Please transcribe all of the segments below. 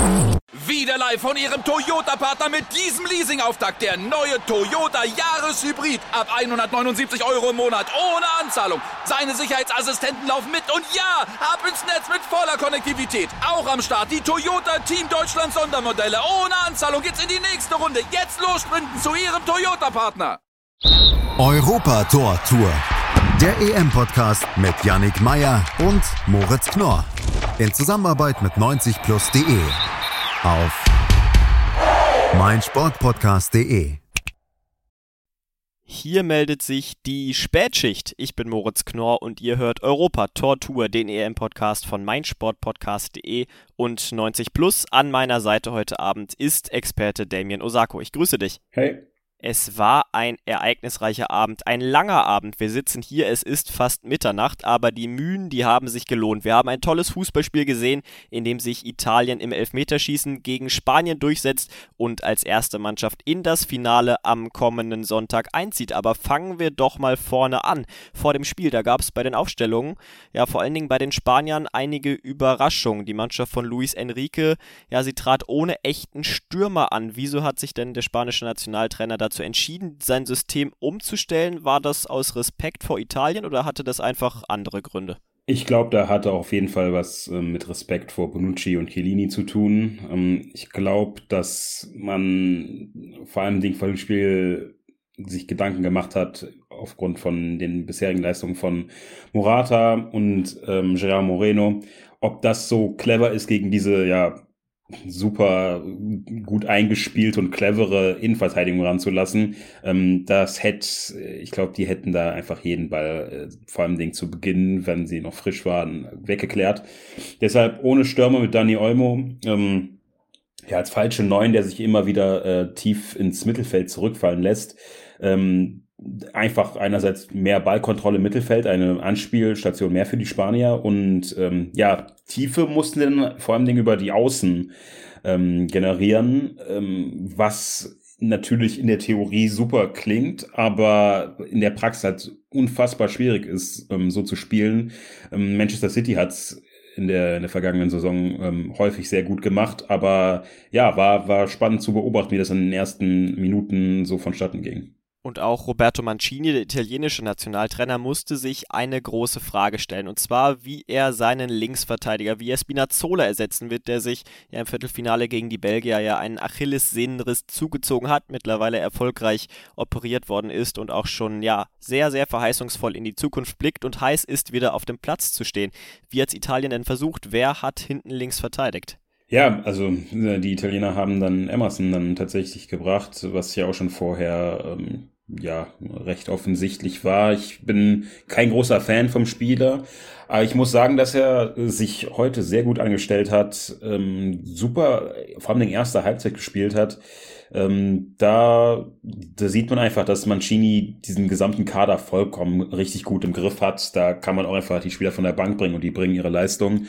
Wieder live von Ihrem Toyota-Partner mit diesem Leasing-Auftakt. Der neue Toyota Jahreshybrid. Ab 179 € im Monat. Ohne Anzahlung. Seine Sicherheitsassistenten laufen mit. Und ja, ab ins Netz mit voller Konnektivität. Auch am Start die Toyota Team Deutschland Sondermodelle. Ohne Anzahlung geht's in die nächste Runde. Jetzt los sprinten zu Ihrem Toyota-Partner. Europa-Tor Tour. Der EM-Podcast mit Yannick Meyer und Moritz Knorr. In Zusammenarbeit mit 90plus.de. Auf meinsportpodcast.de. Hier meldet sich die Spätschicht. Ich bin Moritz Knorr und ihr hört Europa-Tor Tour, den EM-Podcast von meinsportpodcast.de und 90plus. An meiner Seite heute Abend ist Experte Damien Osako. Ich grüße dich. Hey. Es war ein ereignisreicher Abend, ein langer Abend. Wir sitzen hier, es ist fast Mitternacht, aber die Mühen, die haben sich gelohnt. Wir haben ein tolles Fußballspiel gesehen, in dem sich Italien im Elfmeterschießen gegen Spanien durchsetzt und als erste Mannschaft in das Finale am kommenden Sonntag einzieht. Aber fangen wir doch mal vorne an. Vor dem Spiel, da gab es bei den Aufstellungen, ja vor allen Dingen bei den Spaniern, einige Überraschungen. Die Mannschaft von Luis Enrique, ja sie trat ohne echten Stürmer an. Wieso hat sich denn der spanische Nationaltrainer dazu entschieden, sein System umzustellen? War das aus Respekt vor Italien oder hatte das einfach andere Gründe? Ich glaube, da hatte auf jeden Fall was mit Respekt vor Bonucci und Chiellini zu tun. Ich glaube, dass man vor allem vor dem Spiel sich Gedanken gemacht hat, aufgrund von den bisherigen Leistungen von Morata und Gerard Moreno, ob das so clever ist gegen diese, super gut eingespielt und clevere Innenverteidigung ranzulassen. Ich glaube, die hätten da einfach jeden Ball, vor allem zu Beginn, wenn sie noch frisch waren, weggeklärt. Deshalb ohne Stürmer mit Dani Olmo, als falsche Neun, der sich immer wieder tief ins Mittelfeld zurückfallen lässt. Einfach einerseits mehr Ballkontrolle im Mittelfeld, eine Anspielstation mehr für die Spanier und Tiefe mussten dann vor allem über die Außen generieren, was natürlich in der Theorie super klingt, aber in der Praxis halt unfassbar schwierig ist, so zu spielen. Manchester City hat's in der vergangenen Saison häufig sehr gut gemacht, aber war spannend zu beobachten, wie das in den ersten Minuten so vonstatten ging. Und auch Roberto Mancini, der italienische Nationaltrainer, musste sich eine große Frage stellen. Und zwar, wie er seinen Linksverteidiger, wie er Spinazzola ersetzen wird, der sich im Viertelfinale gegen die Belgier einen Achillessehnenriss zugezogen hat, mittlerweile erfolgreich operiert worden ist und auch schon sehr, sehr verheißungsvoll in die Zukunft blickt und heiß ist, wieder auf dem Platz zu stehen. Wie hat's Italien denn versucht? Wer hat hinten links verteidigt? Ja, also die Italiener haben dann Emerson dann tatsächlich gebracht, was ja auch schon vorher recht offensichtlich war. Ich bin kein großer Fan vom Spieler, aber ich muss sagen, dass er sich heute sehr gut angestellt hat, super, vor allem in erster Halbzeit gespielt hat. Da sieht man einfach, dass Mancini diesen gesamten Kader vollkommen richtig gut im Griff hat. Da kann man auch einfach die Spieler von der Bank bringen und die bringen ihre Leistung.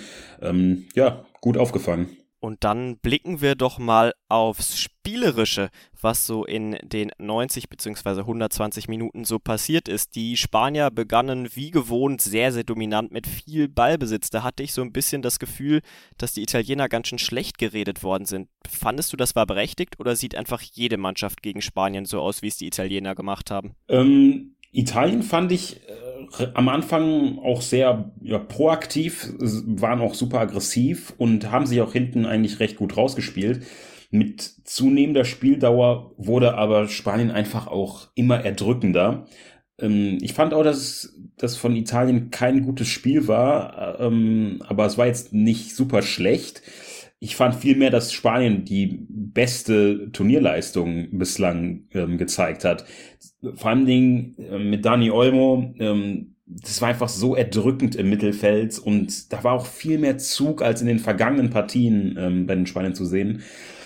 Gut aufgefangen. Und dann blicken wir doch mal aufs Spielerische, was so in den 90 bzw. 120 Minuten so passiert ist. Die Spanier begannen wie gewohnt sehr, sehr dominant mit viel Ballbesitz. Da hatte ich so ein bisschen das Gefühl, dass die Italiener ganz schön schlecht geredet worden sind. Fandest du, das war berechtigt oder sieht einfach jede Mannschaft gegen Spanien so aus, wie es die Italiener gemacht haben? Italien fand ich am Anfang auch sehr proaktiv, waren auch super aggressiv und haben sich auch hinten eigentlich recht gut rausgespielt. Mit zunehmender Spieldauer wurde aber Spanien einfach auch immer erdrückender. Ich fand auch, dass das von Italien kein gutes Spiel war, aber es war jetzt nicht super schlecht. Ich fand vielmehr, dass Spanien die beste Turnierleistung bislang gezeigt hat. Vor allem mit Dani Olmo, das war einfach so erdrückend im Mittelfeld und da war auch viel mehr Zug als in den vergangenen Partien bei den Spaniern zu sehen.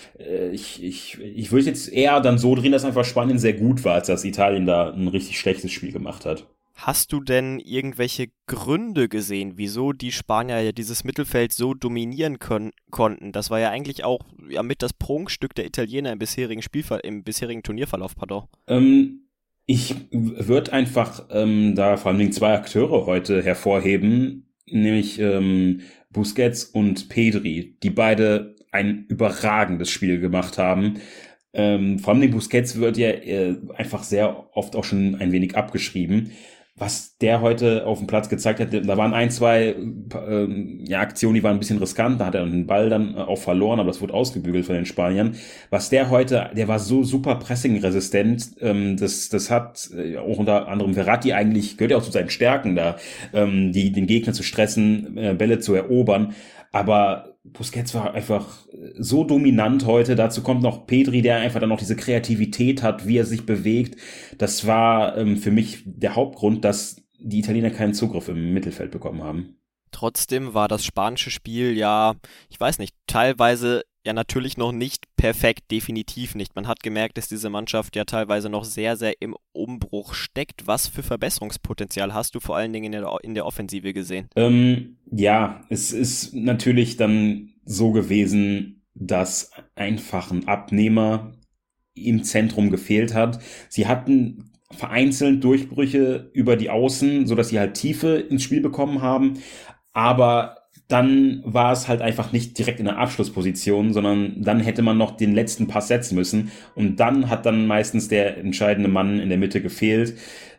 Ich würde jetzt eher dann so drehen, dass einfach Spanien sehr gut war, als dass Italien da ein richtig schlechtes Spiel gemacht hat. Hast du denn irgendwelche Gründe gesehen, wieso die Spanier ja dieses Mittelfeld so dominieren konnten? Das war ja eigentlich auch mit das Prunkstück der Italiener im bisherigen Turnierverlauf, pardon. Ich würde einfach da vor allem zwei Akteure heute hervorheben, nämlich Busquets und Pedri, die beide ein überragendes Spiel gemacht haben. Vor allem den Busquets wird ja einfach sehr oft auch schon ein wenig abgeschrieben. Was der heute auf dem Platz gezeigt hat, da waren 2 Aktionen, die waren ein bisschen riskant, da hat er den Ball dann auch verloren, aber das wurde ausgebügelt von den Spaniern. Was der heute, der war so super pressingresistent, das hat auch unter anderem Verratti eigentlich, gehört ja auch zu seinen Stärken da, den Gegner zu stressen, Bälle zu erobern, aber Busquets war einfach so dominant heute. Dazu kommt noch Pedri, der einfach dann noch diese Kreativität hat, wie er sich bewegt. Das war für mich der Hauptgrund, dass die Italiener keinen Zugriff im Mittelfeld bekommen haben. Trotzdem war das spanische Spiel ja, ich weiß nicht, teilweise ja natürlich noch nicht perfekt, definitiv nicht. Man hat gemerkt, dass diese Mannschaft ja teilweise noch sehr, sehr im Umbruch steckt. Was für Verbesserungspotenzial hast du vor allen Dingen in der Offensive gesehen? Ja, es ist natürlich dann so gewesen, dass einfach ein Abnehmer im Zentrum gefehlt hat. Sie hatten vereinzelt Durchbrüche über die Außen, sodass sie halt Tiefe ins Spiel bekommen haben, aber dann war es halt einfach nicht direkt in der Abschlussposition, sondern dann hätte man noch den letzten Pass setzen müssen und dann hat dann meistens der entscheidende Mann in der Mitte gefehlt.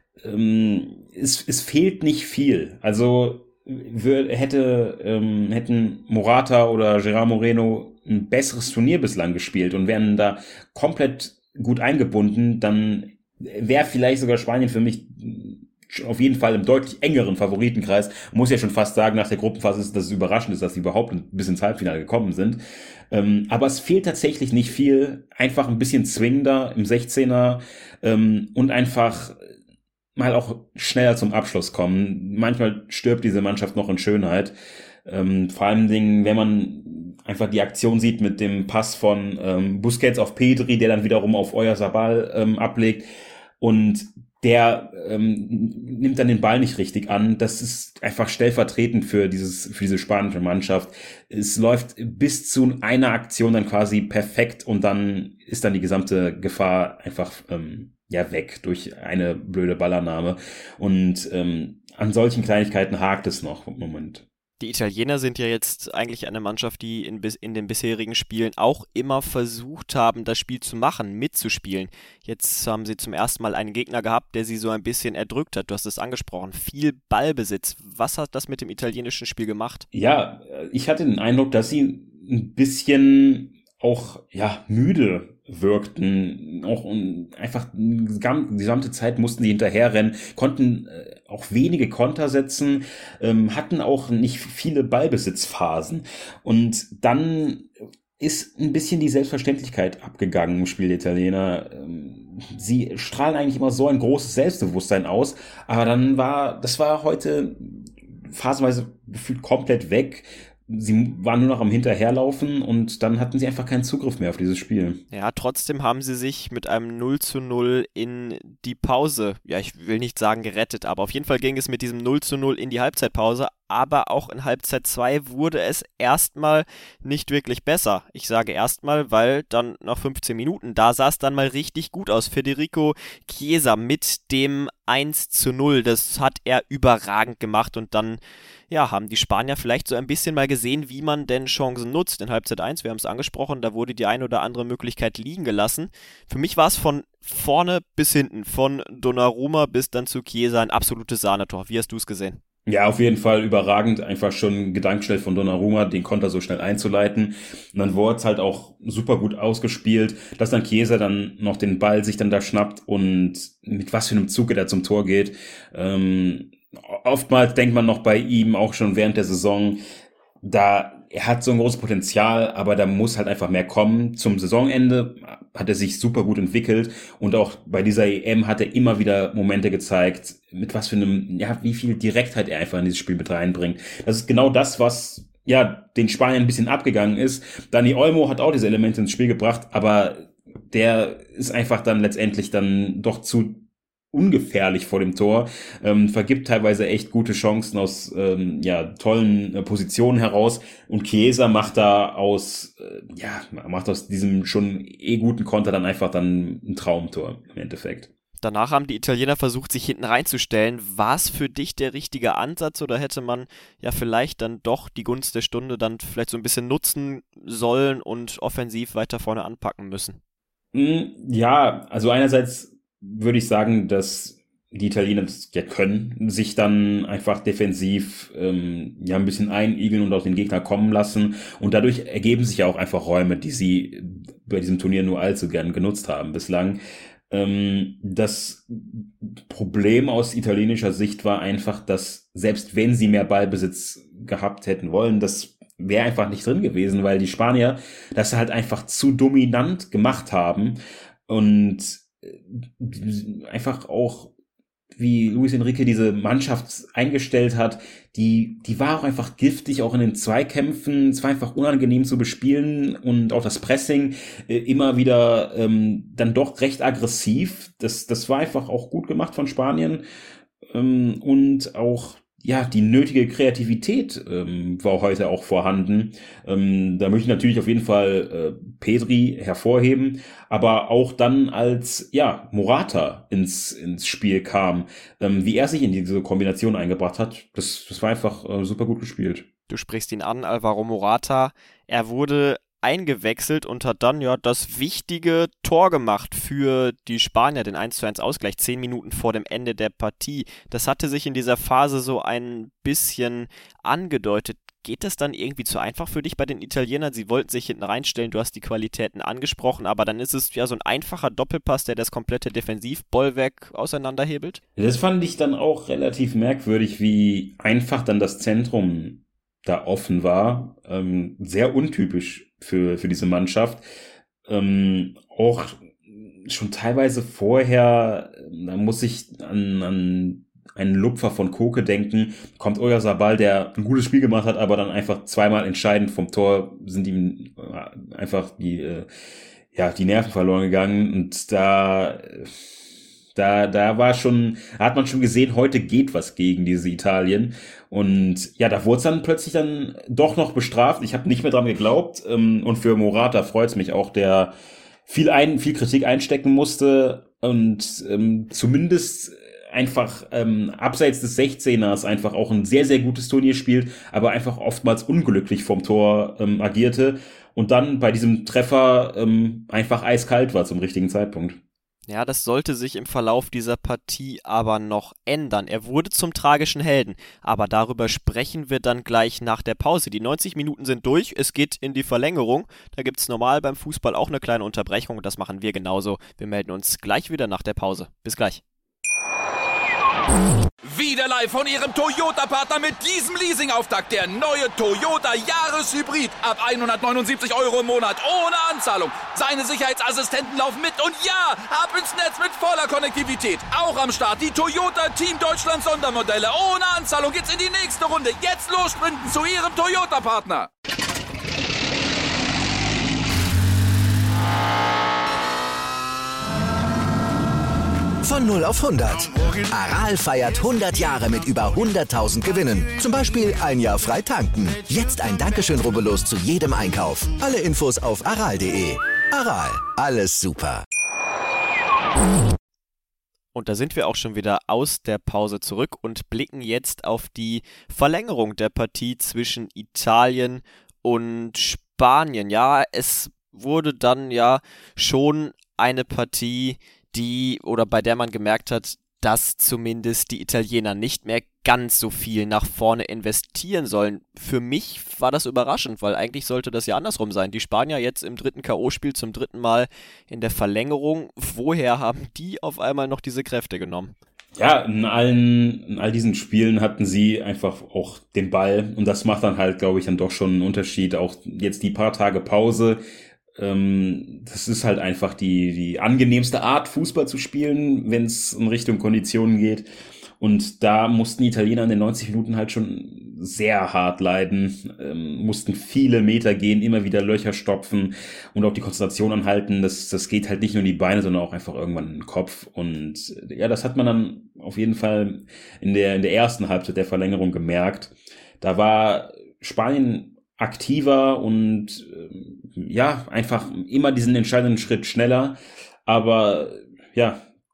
Es fehlt nicht viel. Also hätten Morata oder Gerard Moreno ein besseres Turnier bislang gespielt und wären da komplett gut eingebunden, dann wäre vielleicht sogar Spanien für mich auf jeden Fall im deutlich engeren Favoritenkreis. Muss ja schon fast sagen, nach der Gruppenphase, dass es überraschend ist, dass sie überhaupt bis ins Halbfinale gekommen sind. Aber es fehlt tatsächlich nicht viel. Einfach ein bisschen zwingender im 16er und einfach mal auch schneller zum Abschluss kommen. Manchmal stirbt diese Mannschaft noch in Schönheit. Vor allen Dingen, wenn man einfach die Aktion sieht mit dem Pass von Busquets auf Pedri, der dann wiederum auf Oyarzabal ablegt und der nimmt dann den Ball nicht richtig an. Das ist einfach stellvertretend für diese spanische Mannschaft. Es läuft bis zu einer Aktion dann quasi perfekt und dann ist dann die gesamte Gefahr einfach weg durch eine blöde Ballannahme. Und an solchen Kleinigkeiten hakt es noch im Moment. Die Italiener sind ja jetzt eigentlich eine Mannschaft, die in den bisherigen Spielen auch immer versucht haben, das Spiel zu machen, mitzuspielen. Jetzt haben sie zum ersten Mal einen Gegner gehabt, der sie so ein bisschen erdrückt hat. Du hast es angesprochen, viel Ballbesitz. Was hat das mit dem italienischen Spiel gemacht? Ja, ich hatte den Eindruck, dass sie ein bisschen auch müde wirkten, auch einfach die gesamte Zeit mussten sie hinterherrennen, konnten auch wenige Konter setzen, hatten auch nicht viele Ballbesitzphasen und dann ist ein bisschen die Selbstverständlichkeit abgegangen im Spiel der Italiener. Sie strahlen eigentlich immer so ein großes Selbstbewusstsein aus, aber das war heute phasenweise gefühlt komplett weg. Sie waren nur noch am Hinterherlaufen und dann hatten sie einfach keinen Zugriff mehr auf dieses Spiel. Ja, trotzdem haben sie sich mit einem 0:0 in die Pause, ich will nicht sagen gerettet, aber auf jeden Fall ging es mit diesem 0:0 in die Halbzeitpause, aber auch in Halbzeit 2 wurde es erstmal nicht wirklich besser. Ich sage erstmal, weil dann nach 15 Minuten, da sah es dann mal richtig gut aus. Federico Chiesa mit dem 1:0, das hat er überragend gemacht und dann haben die Spanier vielleicht so ein bisschen mal gesehen, wie man denn Chancen nutzt. In Halbzeit 1, wir haben es angesprochen, da wurde die ein oder andere Möglichkeit liegen gelassen. Für mich war es von vorne bis hinten, von Donnarumma bis dann zu Chiesa ein absolutes Sahnetor. Wie hast du es gesehen? Ja, auf jeden Fall überragend, einfach schon gedankenschnell von Donnarumma, den Konter so schnell einzuleiten. Und dann wurde es halt auch super gut ausgespielt, dass dann Chiesa dann noch den Ball sich dann da schnappt und mit was für einem Zug er da zum Tor geht. Oftmals denkt man noch bei ihm, auch schon während der Saison, er hat so ein großes Potenzial, aber da muss halt einfach mehr kommen. Zum Saisonende hat er sich super gut entwickelt und auch bei dieser EM hat er immer wieder Momente gezeigt, mit was für wie viel Direktheit er einfach in dieses Spiel mit reinbringt. Das ist genau das, was den Spaniern ein bisschen abgegangen ist. Dani Olmo hat auch diese Elemente ins Spiel gebracht, aber der ist einfach dann letztendlich dann doch zu ungefährlich vor dem Tor, vergibt teilweise echt gute Chancen aus tollen Positionen heraus und Chiesa macht da aus diesem schon guten Konter dann einfach dann ein Traumtor im Endeffekt. Danach haben die Italiener versucht, sich hinten reinzustellen. War es für dich der richtige Ansatz oder hätte man ja vielleicht dann doch die Gunst der Stunde dann vielleicht so ein bisschen nutzen sollen und offensiv weiter vorne anpacken müssen? Ja, also einerseits würde ich sagen, dass die Italiener das ja können, sich dann einfach defensiv ein bisschen einigeln und auf den Gegner kommen lassen. Und dadurch ergeben sich ja auch einfach Räume, die sie bei diesem Turnier nur allzu gern genutzt haben bislang. Das Problem aus italienischer Sicht war einfach, dass selbst wenn sie mehr Ballbesitz gehabt hätten wollen, das wäre einfach nicht drin gewesen, weil die Spanier das halt einfach zu dominant gemacht haben und einfach auch, wie Luis Enrique diese Mannschaft eingestellt hat, die war auch einfach giftig, auch in den Zweikämpfen. Es war einfach unangenehm zu bespielen und auch das Pressing immer wieder dann doch recht aggressiv. Das war einfach auch gut gemacht von Spanien und auch ja, die nötige Kreativität war heute auch vorhanden. Da möchte ich natürlich auf jeden Fall Pedri hervorheben, aber auch dann als Morata ins Spiel kam, wie er sich in diese Kombination eingebracht hat, das war einfach super gut gespielt. Du sprichst ihn an, Alvaro Morata. Er wurde eingewechselt und hat dann ja das wichtige Tor gemacht für die Spanier, den 1:1 Ausgleich, 10 Minuten vor dem Ende der Partie. Das hatte sich in dieser Phase so ein bisschen angedeutet. Geht das dann irgendwie zu einfach für dich bei den Italienern? Sie wollten sich hinten reinstellen, du hast die Qualitäten angesprochen, aber dann ist es ja so ein einfacher Doppelpass, der das komplette Defensivbollwerk auseinanderhebelt. Das fand ich dann auch relativ merkwürdig, wie einfach dann das Zentrum da offen war. Sehr untypisch für diese Mannschaft. Auch schon teilweise vorher, da muss ich an einen Lupfer von Koke denken, kommt Oyarzabal, der ein gutes Spiel gemacht hat, aber dann einfach zweimal entscheidend vom Tor sind ihm einfach die Nerven verloren gegangen und da hat man schon gesehen, heute geht was gegen diese Italien. Und ja, da wurde es dann plötzlich dann doch noch bestraft. Ich habe nicht mehr dran geglaubt. Und für Morata freut es mich auch, der viel Kritik einstecken musste und zumindest einfach abseits des 16ers einfach auch ein sehr, sehr gutes Turnier spielt, aber einfach oftmals unglücklich vom Tor agierte und dann bei diesem Treffer einfach eiskalt war zum richtigen Zeitpunkt. Ja, das sollte sich im Verlauf dieser Partie aber noch ändern. Er wurde zum tragischen Helden, aber darüber sprechen wir dann gleich nach der Pause. Die 90 Minuten sind durch, es geht in die Verlängerung. Da gibt es normal beim Fußball auch eine kleine Unterbrechung und das machen wir genauso. Wir melden uns gleich wieder nach der Pause. Bis gleich. Wieder live von Ihrem Toyota-Partner mit diesem Leasing-Auftakt. Der neue Toyota Jahreshybrid. Ab 179 € im Monat. Ohne Anzahlung. Seine Sicherheitsassistenten laufen mit. Und ja, ab ins Netz mit voller Konnektivität. Auch am Start die Toyota Team Deutschland Sondermodelle. Ohne Anzahlung geht's in die nächste Runde. Jetzt los sprinten zu Ihrem Toyota-Partner. Von 0 auf 100. Aral feiert 100 Jahre mit über 100.000 Gewinnen. Zum Beispiel ein Jahr frei tanken. Jetzt ein Dankeschön, rubbellos zu jedem Einkauf. Alle Infos auf aral.de. Aral, alles super. Und da sind wir auch schon wieder aus der Pause zurück und blicken jetzt auf die Verlängerung der Partie zwischen Italien und Spanien. Ja, es wurde dann ja schon eine Partie, bei der man gemerkt hat, dass zumindest die Italiener nicht mehr ganz so viel nach vorne investieren sollen. Für mich war das überraschend, weil eigentlich sollte das ja andersrum sein. Die Spanier jetzt im dritten K.O.-Spiel zum dritten Mal in der Verlängerung. Woher haben die auf einmal noch diese Kräfte genommen? Ja, in all diesen Spielen hatten sie einfach auch den Ball und das macht dann halt, glaube ich, dann doch schon einen Unterschied. Auch jetzt die paar Tage Pause, das ist halt einfach die angenehmste Art, Fußball zu spielen, wenn es in Richtung Konditionen geht. Und da mussten die Italiener in den 90 Minuten halt schon sehr hart leiden, mussten viele Meter gehen, immer wieder Löcher stopfen und auch die Konzentration anhalten. Das geht halt nicht nur in die Beine, sondern auch einfach irgendwann in den Kopf. Und ja, das hat man dann auf jeden Fall in der ersten Halbzeit der Verlängerung gemerkt. Da war Spanien aktiver und einfach immer diesen entscheidenden Schritt schneller. Aber ja,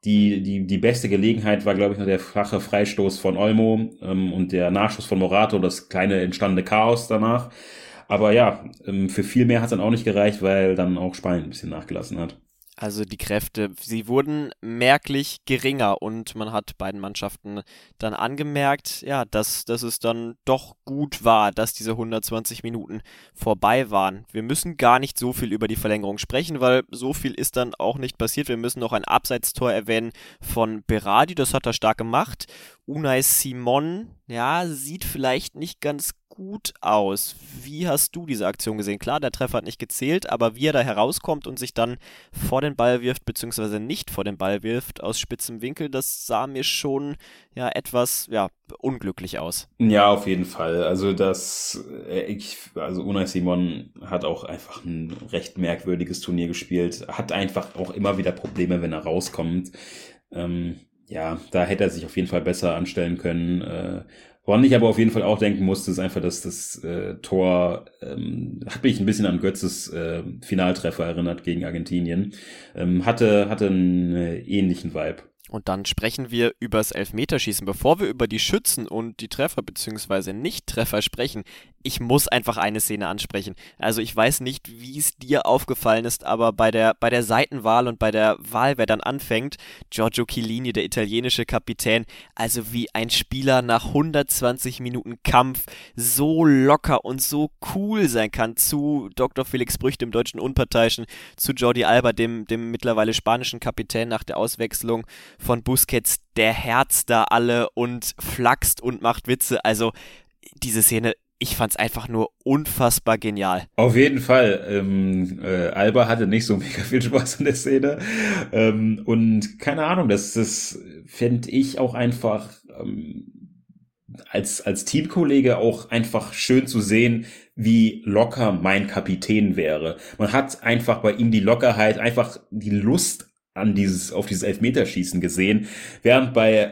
Die beste Gelegenheit war, glaube ich, noch der flache Freistoß von Olmo und der Nachschuss von Morato, das kleine entstandene Chaos danach. Aber ja, für viel mehr hat es dann auch nicht gereicht, weil dann auch Spanien ein bisschen nachgelassen hat. Also die Kräfte, sie wurden merklich geringer und man hat beiden Mannschaften dann angemerkt, ja, dass es dann doch gut war, dass diese 120 Minuten vorbei waren. Wir müssen gar nicht so viel über die Verlängerung sprechen, weil so viel ist dann auch nicht passiert. Wir müssen noch ein Abseitstor erwähnen von Berardi, das hat er stark gemacht. Unai Simon, ja, sieht vielleicht nicht ganz gut aus. Wie hast du diese Aktion gesehen? Klar, der Treffer hat nicht gezählt, aber wie er da herauskommt und sich dann vor den Ball wirft, beziehungsweise nicht vor den Ball wirft, aus spitzem Winkel, das sah mir schon ja etwas unglücklich aus. Ja, auf jeden Fall. Also Unai Simon hat auch einfach ein recht merkwürdiges Turnier gespielt, hat einfach auch immer wieder Probleme, wenn er rauskommt. Ja, da hätte er sich auf jeden Fall besser anstellen können. Woran ich aber auf jeden Fall auch denken musste, ist einfach, dass das Tor hat mich ein bisschen an Götzes Finaltreffer erinnert gegen Argentinien. Hatte einen ähnlichen Vibe. Und dann sprechen wir über das Elfmeterschießen. Bevor wir über die Schützen und die Treffer bzw. Nicht-Treffer sprechen, ich muss einfach eine Szene ansprechen. Also ich weiß nicht, wie es dir aufgefallen ist, aber bei der Seitenwahl und bei der Wahl, wer dann anfängt, Giorgio Chiellini, der italienische Kapitän, also wie ein Spieler nach 120 Minuten Kampf so locker und so cool sein kann, zu Dr. Felix Brüch, dem deutschen Unparteiischen, zu Jordi Alba, dem mittlerweile spanischen Kapitän nach der Auswechslung von Busquets, der herzt da alle und flaxt und macht Witze. Also diese Szene, ich fand's einfach nur unfassbar genial. Auf jeden Fall. Alba hatte nicht so mega viel Spaß in der Szene. Und keine Ahnung, das fände ich auch einfach als Teamkollege auch einfach schön zu sehen, wie locker mein Kapitän wäre. Man hat einfach bei ihm die Lockerheit, einfach die Lust auf dieses Elfmeterschießen gesehen, während bei,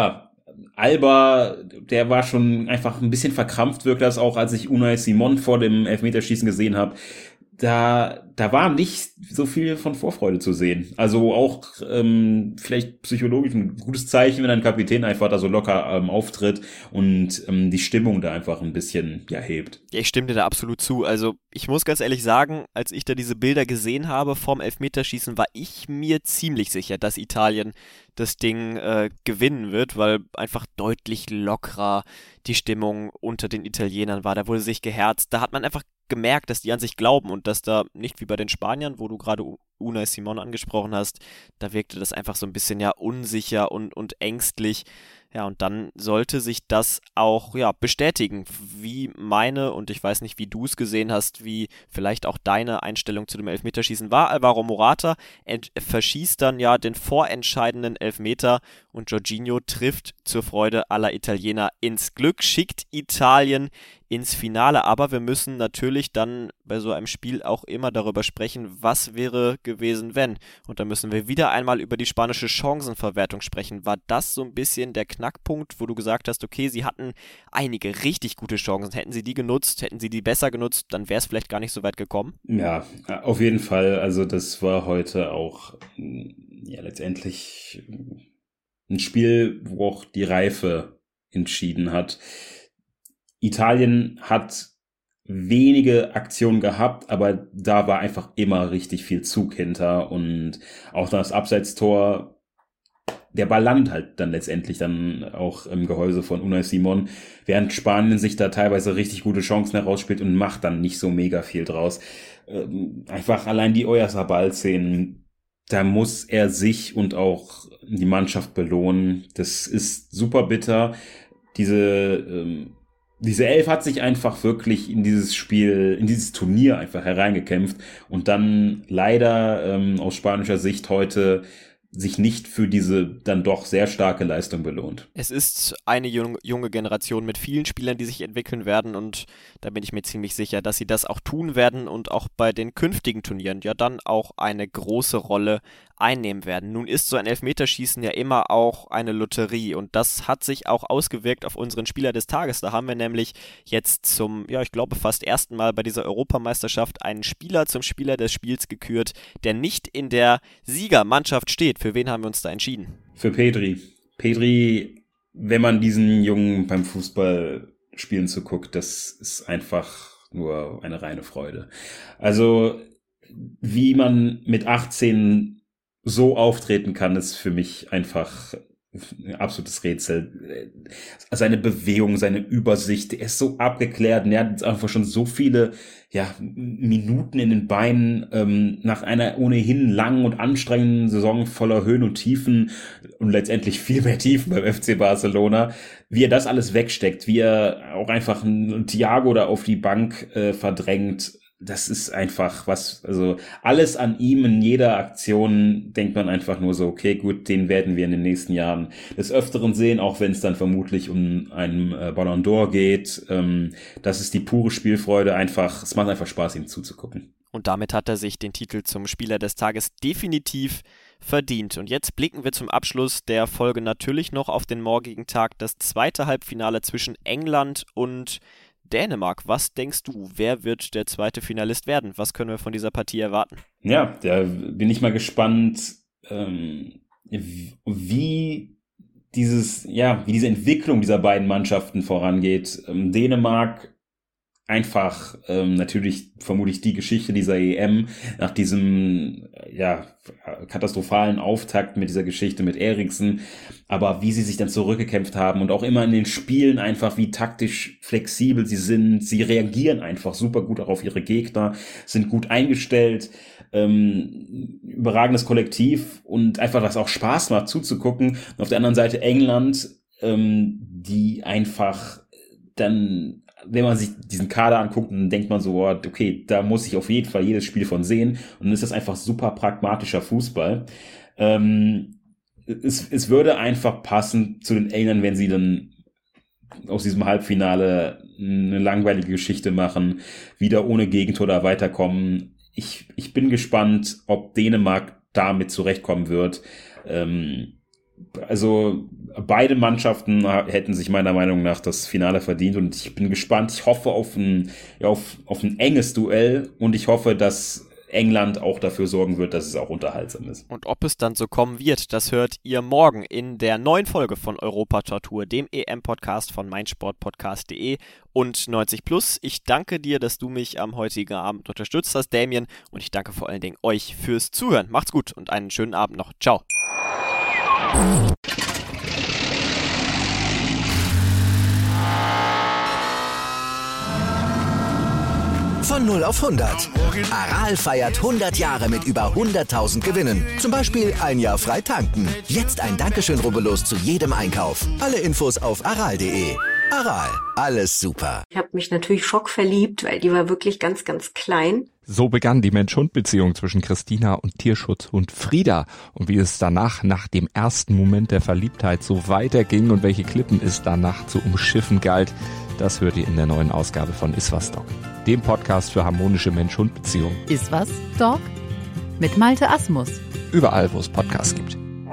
Alba, der war schon einfach ein bisschen verkrampft, wirkt das auch, als ich Unai Simon vor dem Elfmeterschießen gesehen habe. Da war nicht so viel von Vorfreude zu sehen. Also auch vielleicht psychologisch ein gutes Zeichen, wenn ein Kapitän einfach da so locker auftritt und die Stimmung da einfach ein bisschen hebt. Ja, ich stimme dir da absolut zu. Also ich muss ganz ehrlich sagen, als ich da diese Bilder gesehen habe vom Elfmeterschießen, war ich mir ziemlich sicher, dass Italien das Ding gewinnen wird, weil einfach deutlich lockerer die Stimmung unter den Italienern war. Da wurde sich geherzt. Da hat man einfach gemerkt, dass die an sich glauben und dass da nicht wie bei den Spaniern, wo du gerade Unai Simon angesprochen hast, da wirkte das einfach so ein bisschen unsicher und ängstlich. Ja, und dann sollte sich das auch bestätigen, wie meine, und ich weiß nicht, wie du es gesehen hast, wie vielleicht auch deine Einstellung zu dem Elfmeterschießen war. Alvaro Morata verschießt dann den vorentscheidenden Elfmeter und Jorginho trifft zur Freude aller Italiener ins Glück, schickt Italien ins Finale, aber wir müssen natürlich dann bei so einem Spiel auch immer darüber sprechen, was wäre gewesen, wenn. Und da müssen wir wieder einmal über die spanische Chancenverwertung sprechen. War das so ein bisschen der Knackpunkt, wo du gesagt hast, okay, sie hatten einige richtig gute Chancen. Hätten sie die genutzt, hätten sie die besser genutzt, dann wäre es vielleicht gar nicht so weit gekommen? Ja, auf jeden Fall. Also das war heute auch letztendlich ein Spiel, wo auch die Reife entschieden hat. Italien hat wenige Aktionen gehabt, aber da war einfach immer richtig viel Zug hinter und auch das Abseitstor, der Ball landet halt dann letztendlich dann auch im Gehäuse von Unai Simon, während Spanien sich da teilweise richtig gute Chancen herausspielt und macht dann nicht so mega viel draus. Einfach allein die Oyarzabal-Szenen, da muss er sich und auch die Mannschaft belohnen. Das ist super bitter. Diese Elf hat sich einfach wirklich in dieses Spiel, in dieses Turnier einfach hereingekämpft und dann leider aus spanischer Sicht heute sich nicht für diese dann doch sehr starke Leistung belohnt. Es ist eine junge Generation mit vielen Spielern, die sich entwickeln werden und da bin ich mir ziemlich sicher, dass sie das auch tun werden und auch bei den künftigen Turnieren dann auch eine große Rolle einnehmen werden. Nun ist so ein Elfmeterschießen ja immer auch eine Lotterie und das hat sich auch ausgewirkt auf unseren Spieler des Tages. Da haben wir nämlich jetzt zum, ich glaube fast ersten Mal bei dieser Europameisterschaft einen Spieler zum Spieler des Spiels gekürt, der nicht in der Siegermannschaft steht, Für wen haben wir uns da entschieden? Für Pedri. Pedri, wenn man diesen Jungen beim Fußballspielen zuguckt, das ist einfach nur eine reine Freude. Also, wie man mit 18 so auftreten kann, ist für mich einfach ein absolutes Rätsel. Seine Bewegung, seine Übersicht, er ist so abgeklärt und er hat jetzt einfach schon so viele Minuten in den Beinen nach einer ohnehin langen und anstrengenden Saison voller Höhen und Tiefen und letztendlich viel mehr Tiefen beim FC Barcelona, wie er das alles wegsteckt, wie er auch einfach einen Thiago da auf die Bank verdrängt. Das ist einfach was, also alles an ihm in jeder Aktion denkt man einfach nur so, okay, gut, den werden wir in den nächsten Jahren des Öfteren sehen, auch wenn es dann vermutlich um einen Ballon d'Or geht. Das ist die pure Spielfreude, es macht einfach Spaß, ihm zuzugucken. Und damit hat er sich den Titel zum Spieler des Tages definitiv verdient. Und jetzt blicken wir zum Abschluss der Folge natürlich noch auf den morgigen Tag, das zweite Halbfinale zwischen England und Dänemark. Was denkst du, wer wird der zweite Finalist werden? Was können wir von dieser Partie erwarten? Ja, da bin ich mal gespannt, wie diese Entwicklung dieser beiden Mannschaften vorangeht. Dänemark einfach natürlich vermutlich die Geschichte dieser EM nach diesem katastrophalen Auftakt mit dieser Geschichte mit Eriksen, aber wie sie sich dann zurückgekämpft haben und auch immer in den Spielen einfach, wie taktisch flexibel sie sind, sie reagieren einfach super gut auch auf ihre Gegner, sind gut eingestellt, überragendes Kollektiv und einfach, was auch Spaß macht zuzugucken. Und auf der anderen Seite England, die einfach dann, wenn man sich diesen Kader anguckt, dann denkt man so, okay, da muss ich auf jeden Fall jedes Spiel von sehen. Und dann ist das einfach super pragmatischer Fußball. Es würde einfach passen zu den Engländern, wenn sie dann aus diesem Halbfinale eine langweilige Geschichte machen, wieder ohne Gegentor da weiterkommen. Ich bin gespannt, ob Dänemark damit zurechtkommen wird. Also beide Mannschaften hätten sich meiner Meinung nach das Finale verdient und ich bin gespannt. Ich hoffe auf ein enges Duell und ich hoffe, dass England auch dafür sorgen wird, dass es auch unterhaltsam ist. Und ob es dann so kommen wird, das hört ihr morgen in der neuen Folge von Europa Tour, dem EM-Podcast von meinsportpodcast.de und 90+. Ich danke dir, dass du mich am heutigen Abend unterstützt hast, Damien, und ich danke vor allen Dingen euch fürs Zuhören. Macht's gut und einen schönen Abend noch. Ciao. Von 0 auf 100. Aral feiert 100 Jahre mit über 100.000 Gewinnen. Zum Beispiel ein Jahr frei tanken. Jetzt ein Dankeschön, rubbellos zu jedem Einkauf. Alle Infos auf aral.de. Aral, alles super. Ich habe mich natürlich schockverliebt, weil die war wirklich ganz, ganz klein. So begann die Mensch-Hund-Beziehung zwischen Christina und Tierschutzhund Frieda. Und wie es danach, nach dem ersten Moment der Verliebtheit, so weiterging und welche Klippen es danach zu umschiffen galt, das hört ihr in der neuen Ausgabe von Iswas Dog, dem Podcast für harmonische Mensch-Hund-Beziehungen. Iswas Dog? Mit Malte Asmus. Überall, wo es Podcasts gibt.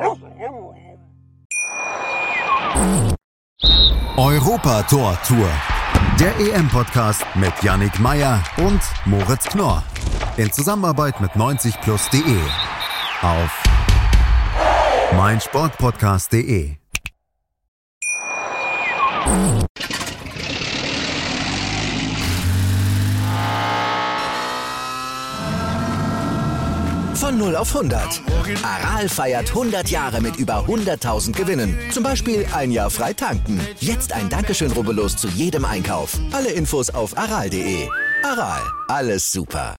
Europa Tour. Der EM-Podcast mit Yannick Meyer und Moritz Knorr. In Zusammenarbeit mit 90plus.de. Auf meinsportpodcast.de. Von 0 auf 100. Aral feiert 100 Jahre mit über 100.000 Gewinnen. Zum Beispiel ein Jahr frei tanken. Jetzt ein Dankeschön, rubbellos zu jedem Einkauf. Alle Infos auf aral.de. Aral, alles super.